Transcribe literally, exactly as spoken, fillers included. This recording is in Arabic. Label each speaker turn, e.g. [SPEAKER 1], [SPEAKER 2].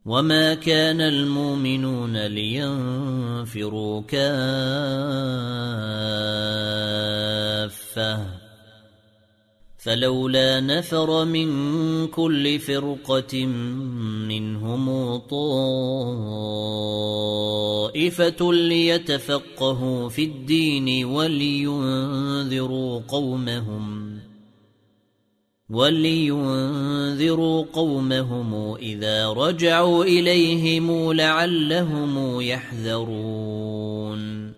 [SPEAKER 1] وما كان المؤمنون لينفروا كافة فلولا نفر من كل فرقة منهم طائفة ليتفقهوا في الدين ولينذروا قومهم ولينذروا قومهم إذا رجعوا إليهم لعلهم يحذرون